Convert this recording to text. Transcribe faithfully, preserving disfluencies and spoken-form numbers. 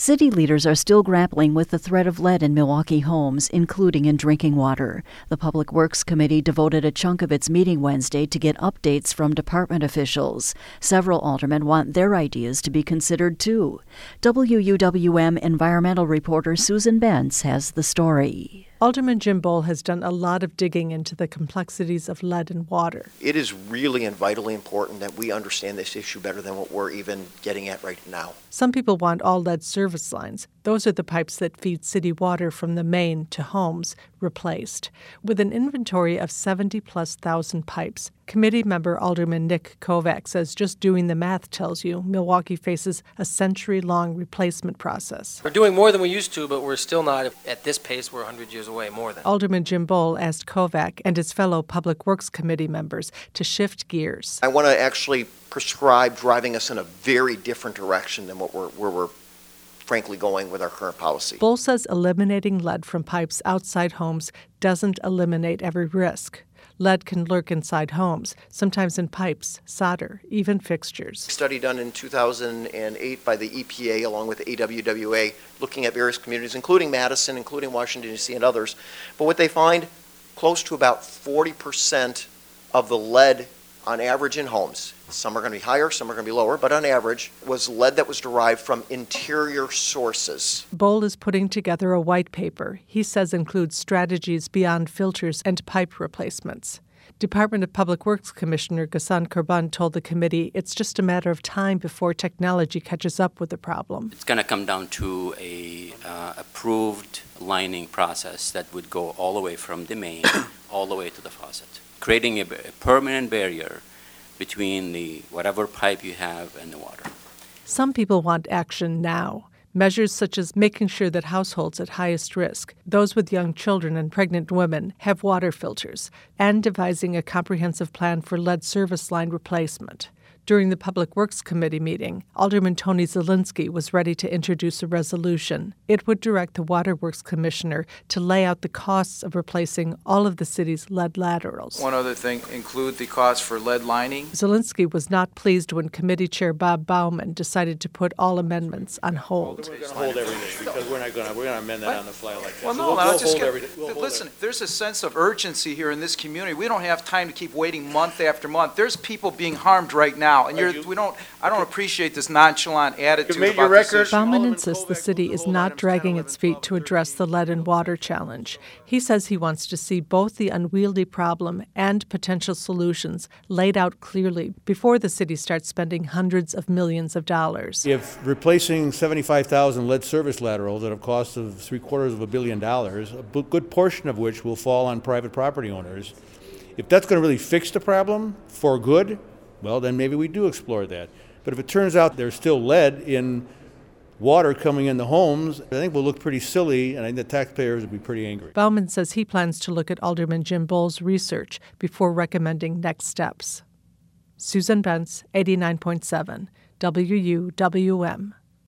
City leaders are still grappling with the threat of lead in Milwaukee homes, including in drinking water. The Public Works Committee devoted a chunk of its meeting Wednesday to get updates from department officials. Several aldermen want their ideas to be considered, too. W U W M environmental reporter Susan Bentz has the story. Alderman Jim Bohl has done a lot of digging into the complexities of lead in water. It is really and vitally important that we understand this issue better than what we're even getting at right now. Some people want all lead service lines. Those are the pipes that feed city water from the main to homes replaced. With an inventory of seventy plus thousand pipes, committee member Alderman Nick Kovac says just doing the math tells you Milwaukee faces a century-long replacement process. We're doing more than we used to, but we're still not at this pace. We're one hundred years away, more than. Alderman Jim Bohl asked Kovac and his fellow Public Works Committee members to shift gears. I want to actually prescribe driving us in a very different direction than what we're, where we're frankly going with our current policy. Bohl says eliminating lead from pipes outside homes doesn't eliminate every risk. Lead can lurk inside homes, sometimes in pipes, solder, even fixtures. A study done in two thousand eight by the E P A along with A W W A looking at various communities, including Madison, including Washington, D C, and others. But what they find, close to about forty percent of the lead on average in homes, some are going to be higher, some are going to be lower, but on average, was lead that was derived from interior sources. Bohl is putting together a white paper he says includes strategies beyond filters and pipe replacements. Department of Public Works Commissioner Ghassan Kurban told the committee it's just a matter of time before technology catches up with the problem. It's going to come down to a uh, approved lining process that would go all the way from the main all the way to the faucet, creating a, a permanent barrier between the whatever pipe you have and the water. Some people want action now. Measures such as making sure that households at highest risk, those with young children and pregnant women, have water filters, and devising a comprehensive plan for lead service line replacement. During the Public Works Committee meeting, Alderman Tony Zielinski was ready to introduce a resolution. It would direct the Waterworks Commissioner to lay out the costs of replacing all of the city's lead laterals. One other thing, include the cost for lead lining. Zielinski was not pleased when Committee Chair Bob Bauman decided to put all amendments on hold. We're going to hold everything because we're not going to we're going to amend that what? on the fly like that. Well, so no, we'll, no, we'll just hold get, we'll listen, hold there's a sense of urgency here in this community. We don't have time to keep waiting month after month. There's people being harmed right now. And you're, we don't. I don't appreciate this nonchalant attitude made about your this record. issue. Bauman insists the city is not dragging its feet to address the lead and water challenge. He says he wants to see both the unwieldy problem and potential solutions laid out clearly before the city starts spending hundreds of millions of dollars. If replacing seventy-five thousand lead service laterals at a cost of three quarters of a billion dollars, a b- good portion of which will fall on private property owners, if that's going to really fix the problem for good, well, then maybe we do explore that. But if it turns out there's still lead in water coming in the homes, I think we'll look pretty silly, and I think the taxpayers will be pretty angry. Bauman says he plans to look at Alderman Jim Bohl's research before recommending next steps. Susan Bentz, eighty-nine point seven, W U W M.